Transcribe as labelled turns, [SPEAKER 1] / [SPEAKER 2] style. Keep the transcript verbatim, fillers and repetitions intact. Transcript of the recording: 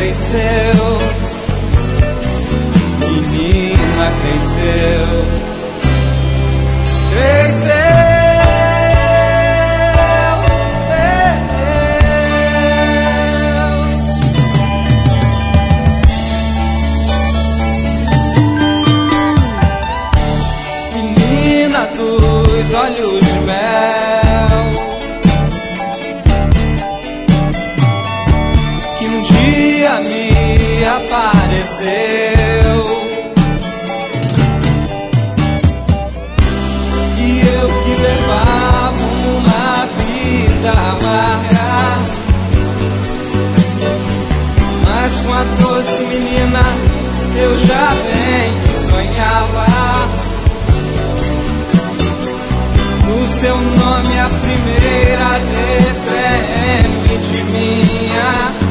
[SPEAKER 1] cresceu, menina cresceu, cresceu. Dos olhos de mel, que um dia me apareceu, e eu que levava uma vida amarga, mas com a doce menina eu já bem que sonhava. O seu nome, a primeira letra é M de minha.